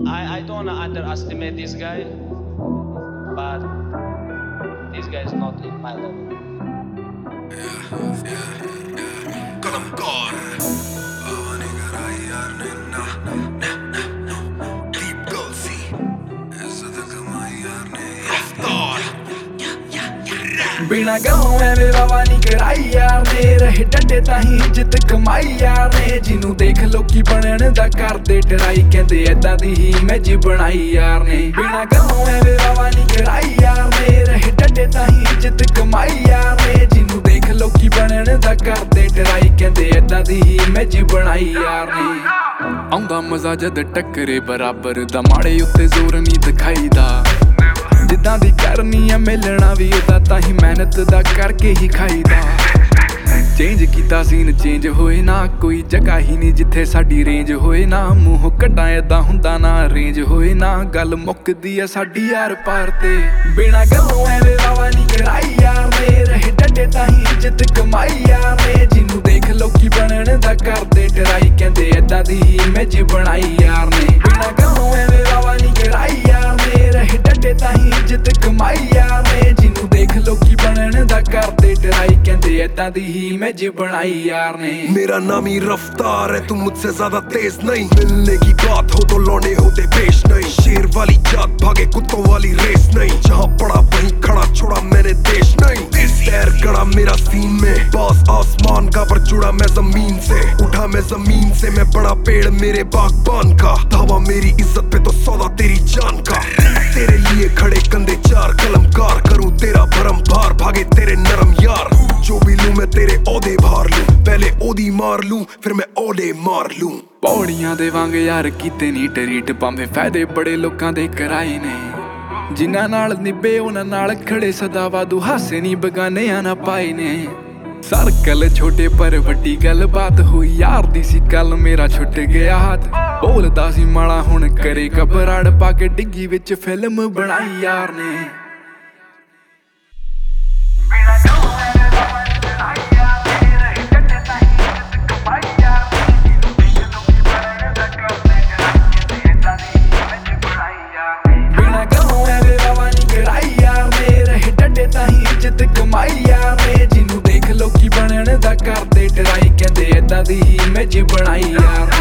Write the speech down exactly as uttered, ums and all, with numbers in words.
I, I don't underestimate this guy, but this guy is not in my level. Yeah, yeah, yeah. Kalamkar. Avani garai yaar ne na na na na. Deep Gulsi. Izzat kamai yaar ne Raftaar. बिना गलों एवें वावा नी कराई यार ने रहे डंडे ताही इज्जत कमाई यार ने जिन्नू देख लोकी बनन दा करदे डराई कहंदे ऐदां दी ही मैं जी बनाई यार ने बिना गलों एवें वावा नी कराई यार ने रहे डंडे ताही इज्जत कमाई यार ने जिन्नू देख लोकी बनन दा करदे डराई कहंदे ऐदां दी ही मैं जी बनाई यार ने आउंदा मजा जद टक्करे बराबर दा माड़े उत्ते जोर नी दिखाईदा जिद्दां दी करनी है मिलना भी ओदा ताही मेहनत दा करके ही खाईदा चेंज कीता सीन चेंज होए ना कोई जगह ही नहीं जिथे साडी रेंज होए ना मूंह कड्डां ऐदां हुंदा ना रेंज होए ना गल मुक्कदी ऐ साडी यार पार ते बिना गल्लों एवें वावा नी कराई यार ने रहे डंडे ताही इज्जत कमाई यार ने जिन्नू देख लोकी बनन दा करदे डराई कहंदे ऐदां दी ही मैं जी बनाई यार ने बिना गल्लों एवें वावा नी कराई यार ने रहे डंडे ताही इज्जत कमाई यार ने जिन्नू देख लोकी बनन दा करदे डराई कहंदे ऐदां दी ही मैं जी बनाई यार ने मेरा नाम ही रफ्तार है, तू मुझसे ज्यादा तेज नहीं। मिलने की बात हो तो लौंडे होते पेश नहीं। शेर वाली जात भागे कुत्तों वाली रेस नहीं। जहाँ पड़ा वहीं खड़ा छोड़ा मैंने देश नहीं। पैर गड़ा मेरा सीन में बॉस आसमान का पर जुड़ा मैं जमीन से। उठा मैं जमीन से मैं बड़ा पेड़ मेरे बागबान का। धावा मेरी इज्जत पे तो सौदा तेरी जान का। तेरे लिए खड़े कंधे चार कलमकार करूं तेरा भरम भार भागे तेरे नरम यार। जो भी लूं मैं तेरे औदे भार लूं पहले ओदी मार लूं फिर मैं औदे मार लूं। पौड़ियां देवांगे यार कीते नी टरीट भावें फायदे बड़े लोकां दे कराए ने जिन्हां नाल निभे उन्हां नाल खड़े सदा वादू हासे नी बगानेयां ना पाए ने सर्कल छोटे पर वड्डी गल बात हुई यार दी सी कल मेरा छुट गया हाथ बोलदा सी माड़ा हुण करे घबराड़ पाके डिग्गी विच फिल्म बनाई यार ने कमाई यार ने जिन्नू देख लोकी बनन दा करदे डराई कहंदे ऐदां दी ही मैं जी बनाई यार